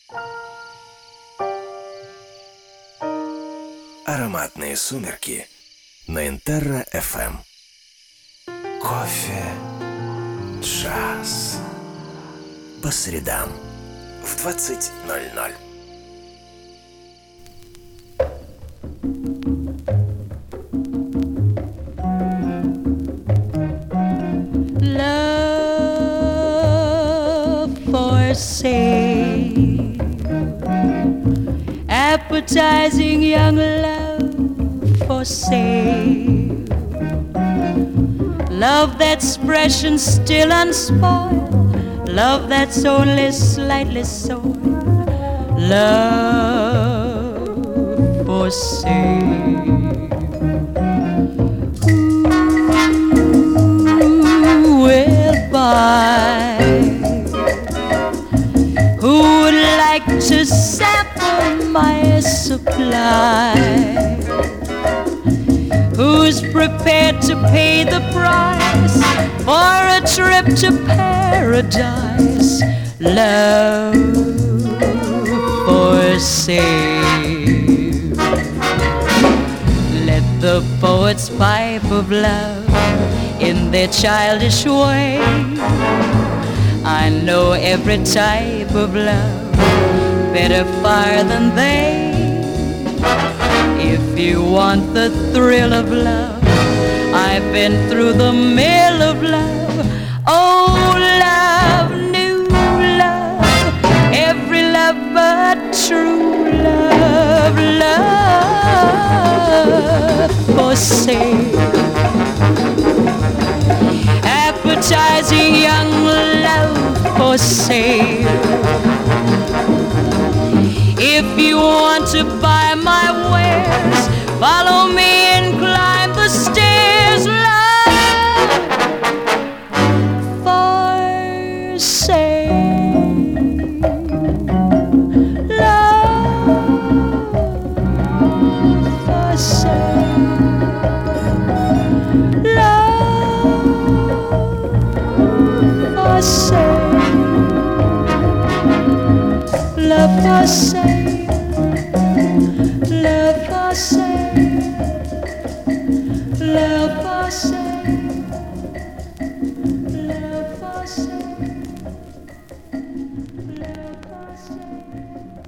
Ароматные сумерки на Интерра-ФМ. Кофе, джаз. По средам в 20:00. Love for sale, appetizing young love for sale, love that's fresh and still unspoiled, love that's only slightly soiled, love for sale. Who would like to sample my supply? Who's prepared to pay the price for a trip to paradise? Love for sale. Let the poets pipe of love in their childish way. I know every type of love better far than they. If you want the thrill of love, I've been through the mill of love. Oh, love, new love, every love but true love, love for sale. Appetizing young love for sale. If you want to buy my wares, follow me and climb the stairs. Love for sale. Love for sale. Love for sale, love for sale, love for sale, love for sale, love for sale.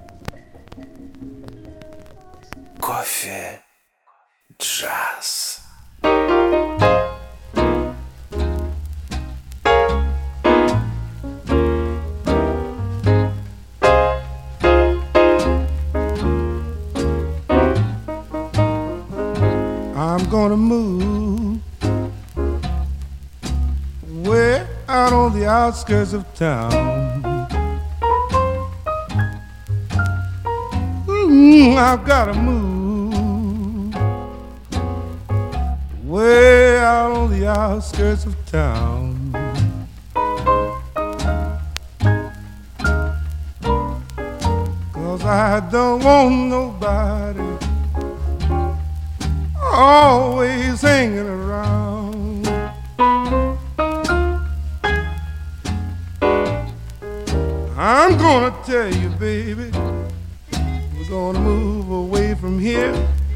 Кофе, джаз. I'm gonna move way out on the outskirts of town. I've gotta move way out on the outskirts of town. Cause I don't want nobody always hanging around. I'm gonna tell you, baby, we're gonna move away from here.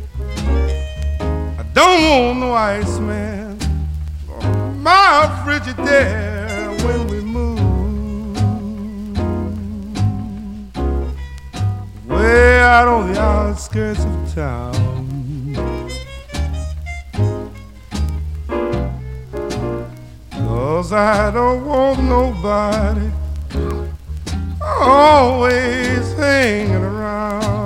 I don't want no Iceman or my Frigidaire when we move way out on the outskirts of town. Cause I don't want nobody always hanging around.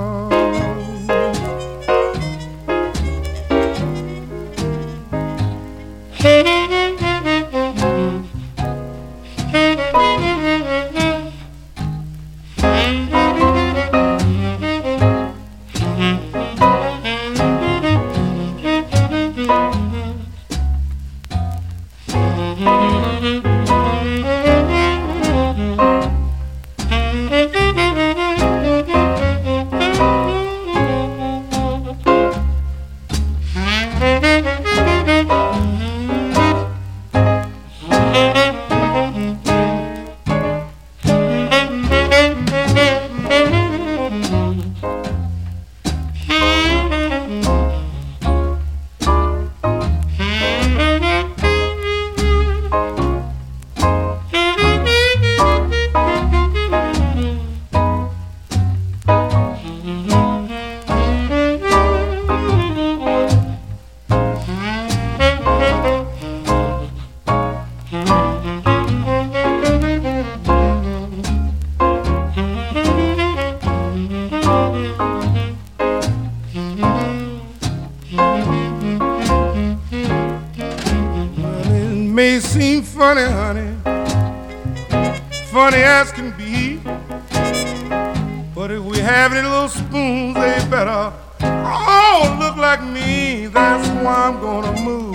funny, honey, funny as can be. But if we have any little spoons, they better all look like me. That's why I'm gonna move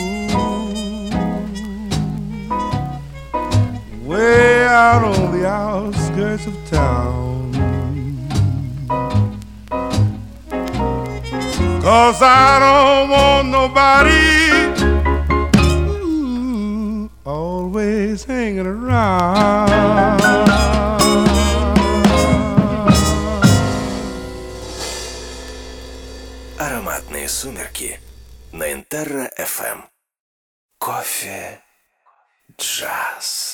way out on the outskirts of town. 'Cause I don't want nobody always hanging around. Ароматные сумерки на Интерра FM. Кофе джаз.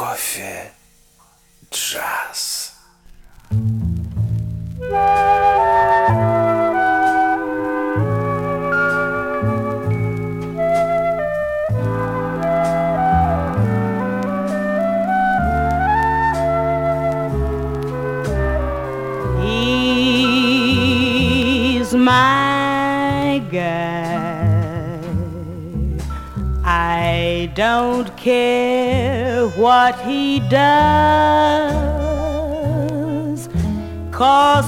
Кофе джаз. He's my guy. I don't care what he does, 'cause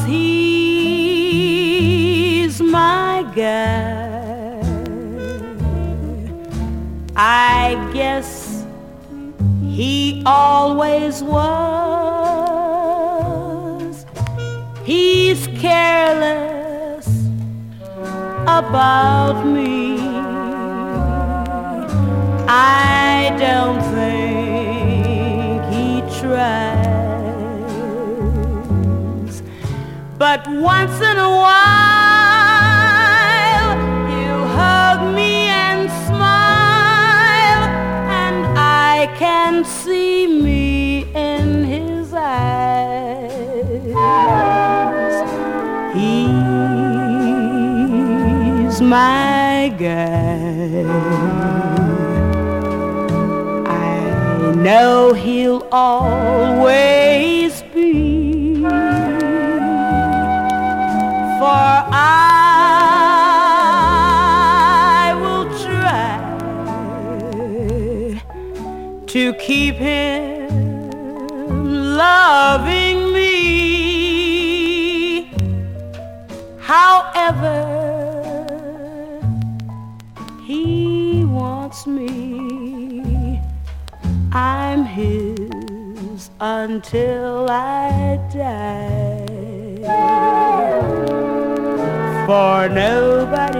he's my guy. I guess he always was. He's careless about me. I don't think he tries, but once in a while he'll hug me and smile, and I can see me in his eyes. He's my guy. I know he'll always be, for I will try to keep him loving me. However he wants me, I'm his until I die. For nobody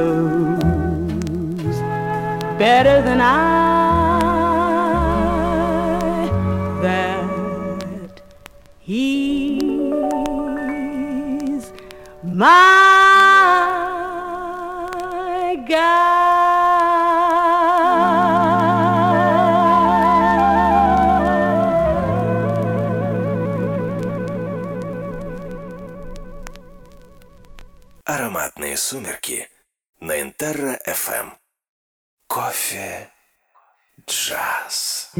knows better than I that he's my guy. Ароматные сумерки на Интерра FM. Кофе джаз.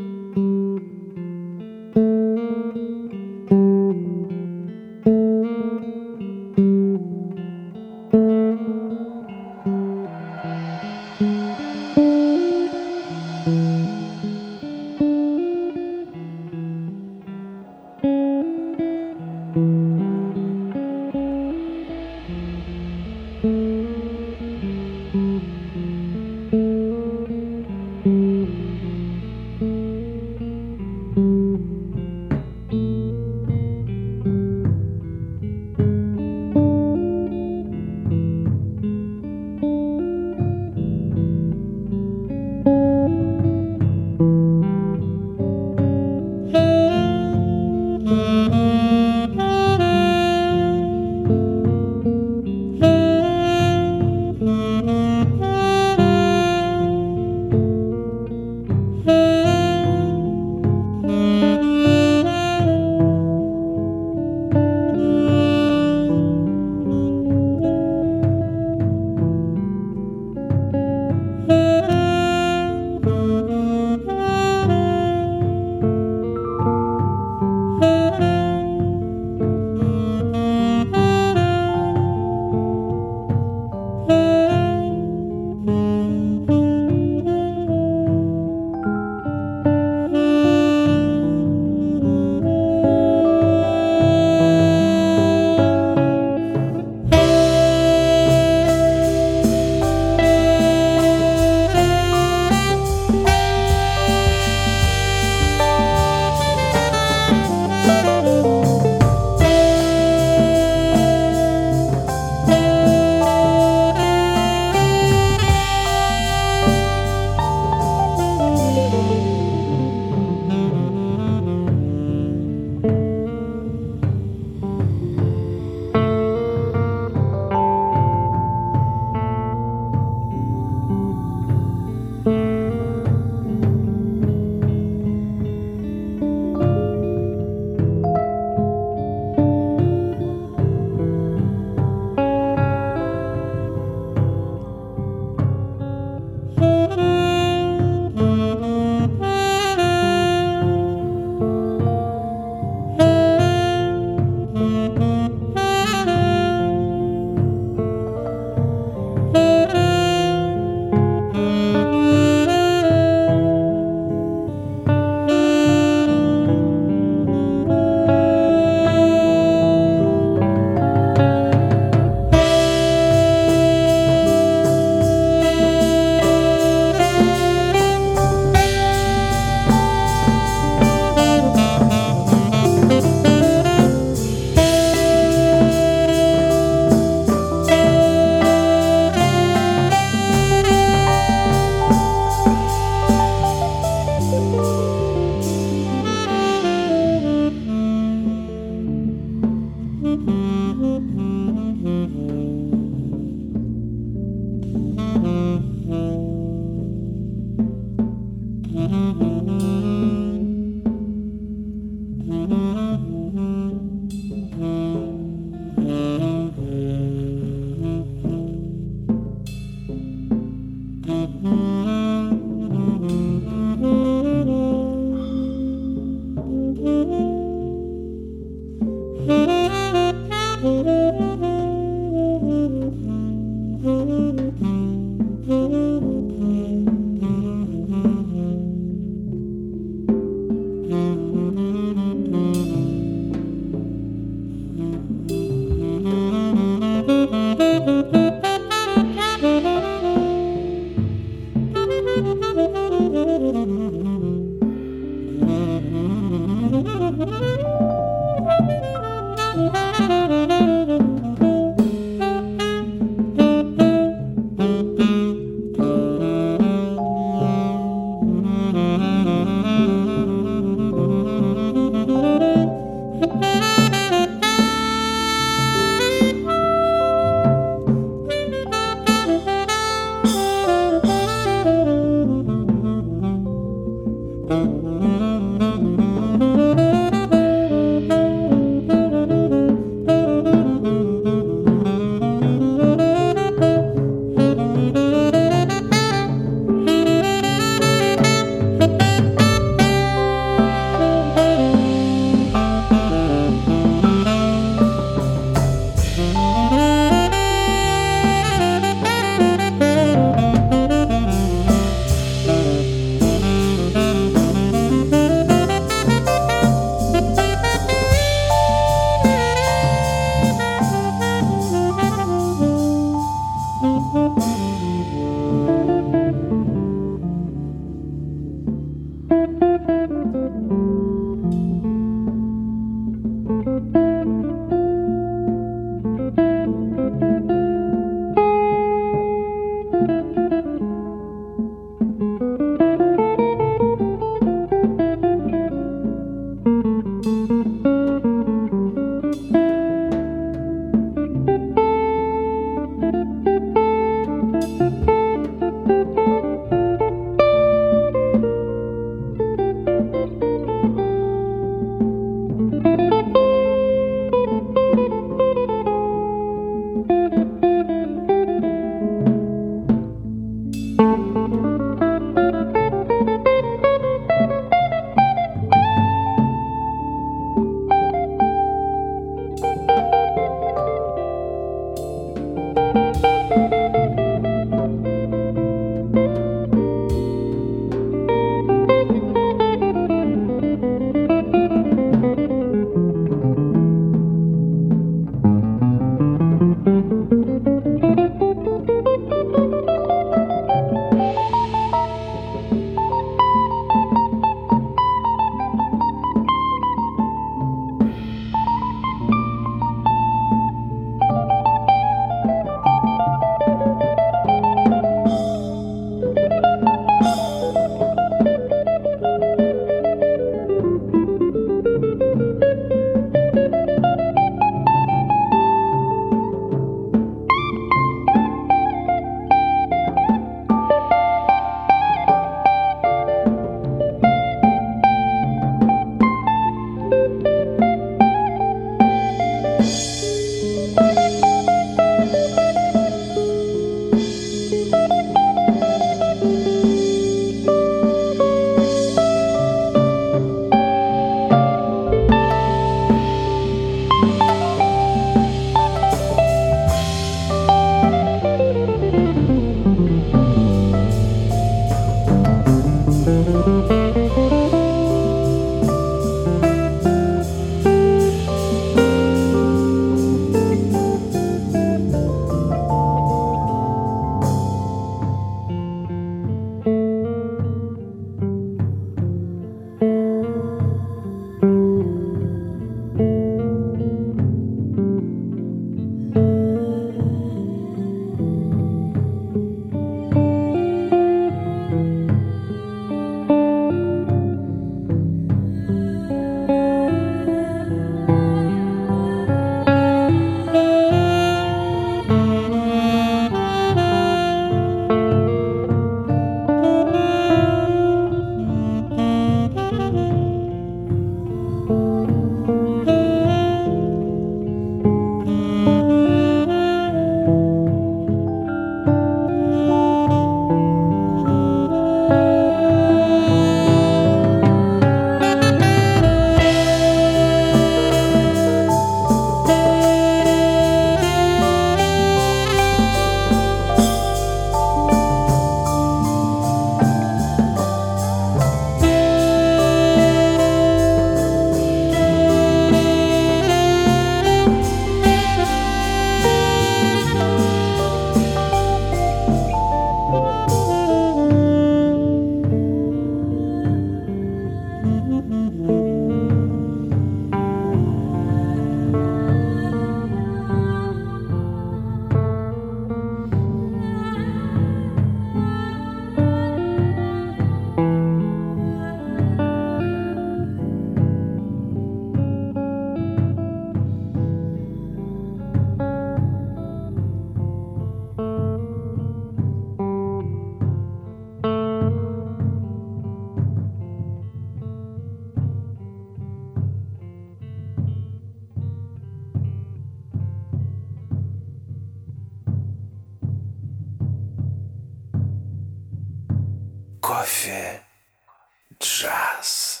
Кофе джаз.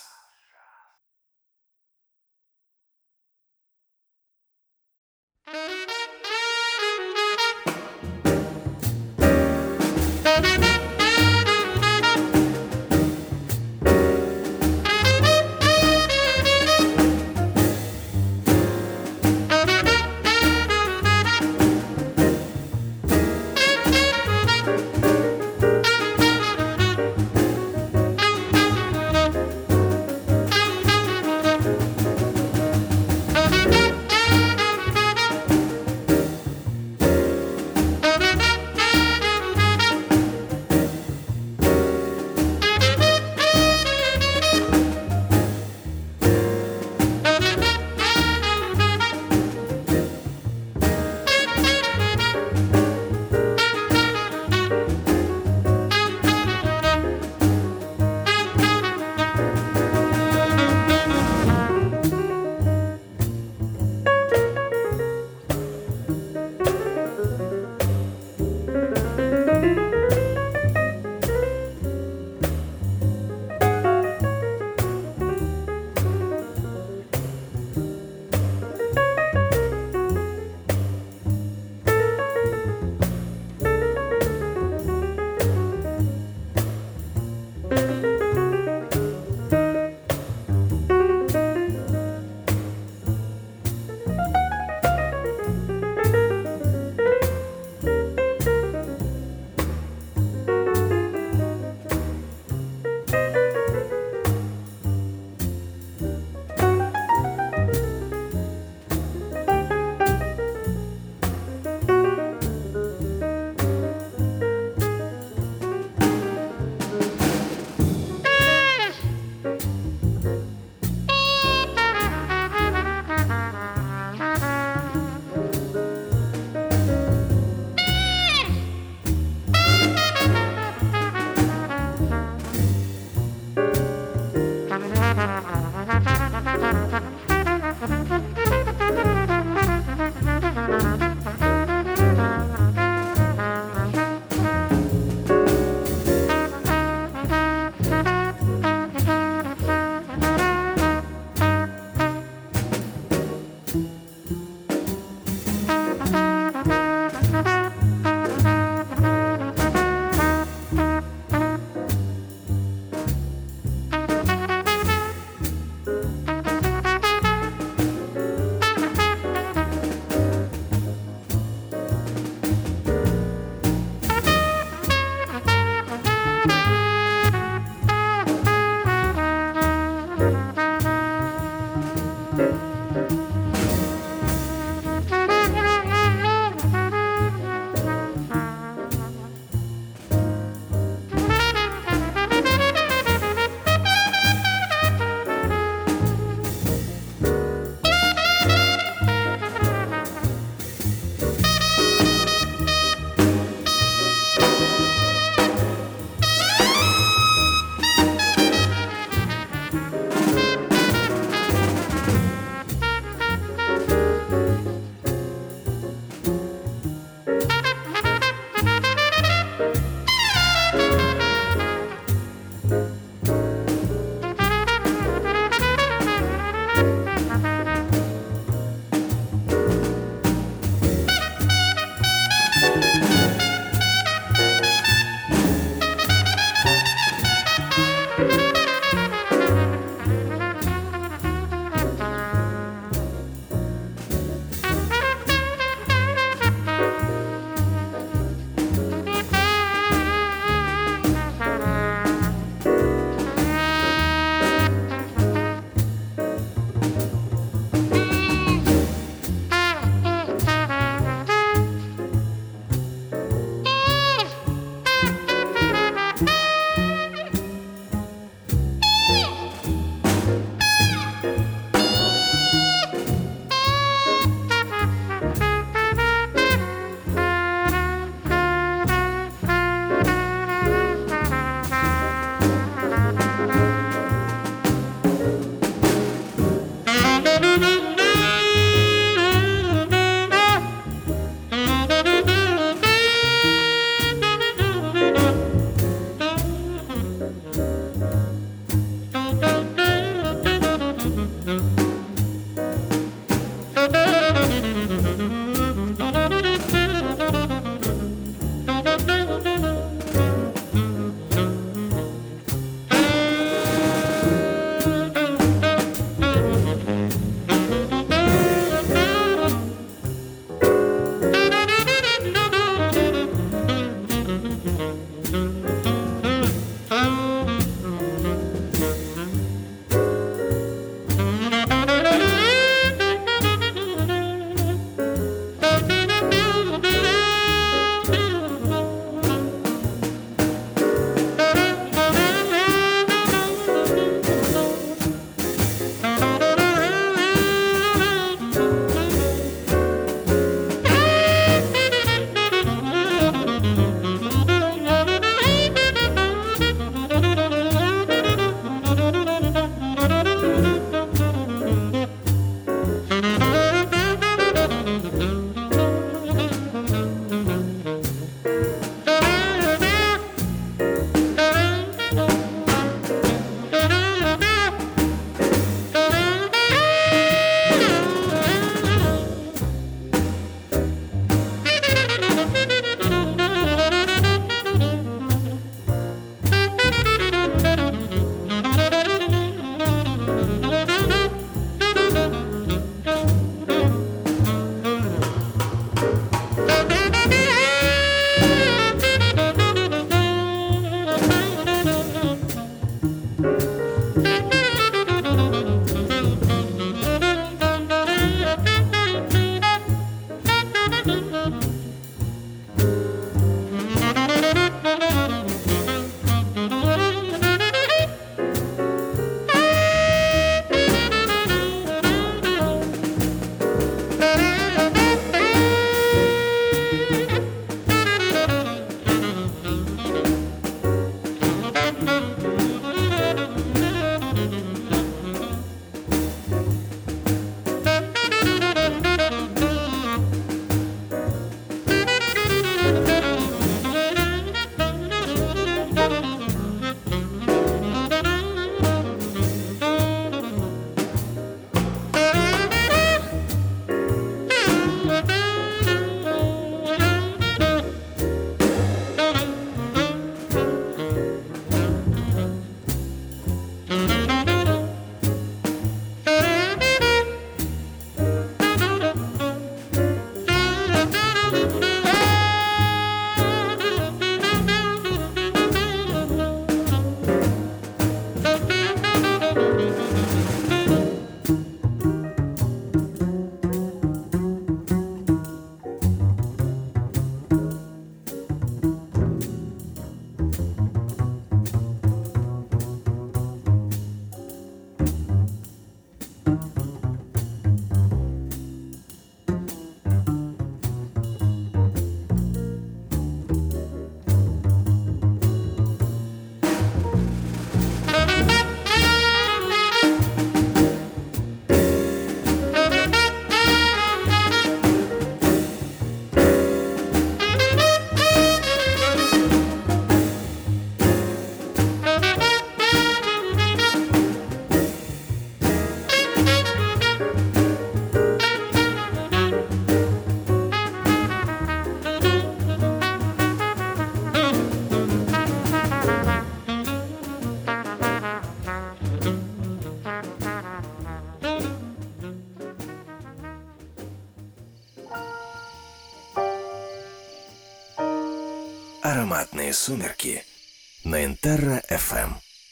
Ароматные сумерки на Интерра FM.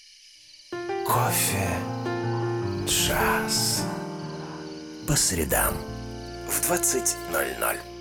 Кофе, джаз. По средам в 20:00.